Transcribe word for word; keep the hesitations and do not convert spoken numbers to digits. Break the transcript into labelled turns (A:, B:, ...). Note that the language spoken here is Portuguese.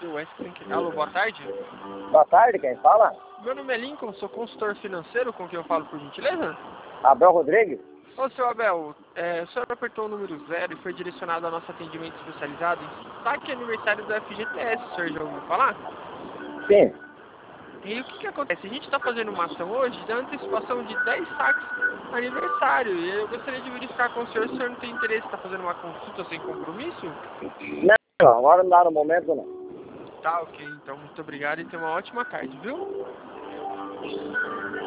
A: do Western. Alô, boa tarde.
B: Boa tarde, quem fala?
A: Meu nome é Lincoln, sou consultor financeiro, com quem eu falo, por gentileza?
B: Abel Rodrigues?
A: Ô, seu Abel, é, o senhor apertou o número zero e foi direcionado ao nosso atendimento especializado em saque aniversário do F G T S, o senhor já ouviu falar?
B: Sim.
A: E o que que acontece? A gente está fazendo uma ação hoje da antecipação de dez saques aniversário, e eu gostaria de verificar com o senhor se o senhor não tem interesse em estar fazendo uma consulta sem compromisso?
B: Não, agora não dá no momento, não.
A: Tá, ok, então muito obrigado e tenha uma ótima tarde, viu?